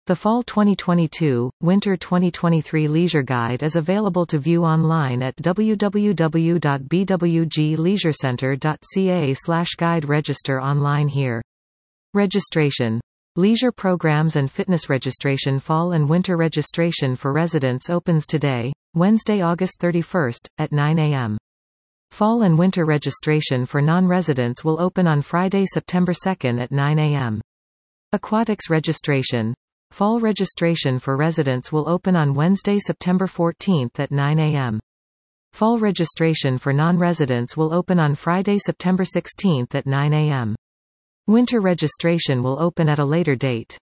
The Fall 2022-Winter 2023 Leisure Guide is available to view online at www.bwgleisurecenter.ca/guide. Register online here. Registration. Leisure programs and fitness registration. Fall and winter registration for residents opens today, Wednesday, August 31st, at 9 a.m. Fall and winter registration for non-residents will open on Friday, September 2nd at 9 a.m. Aquatics registration. Fall registration for residents will open on Wednesday, September 14th at 9 a.m. Fall registration for non-residents will open on Friday, September 16th at 9 a.m. Winter registration will open at a later date.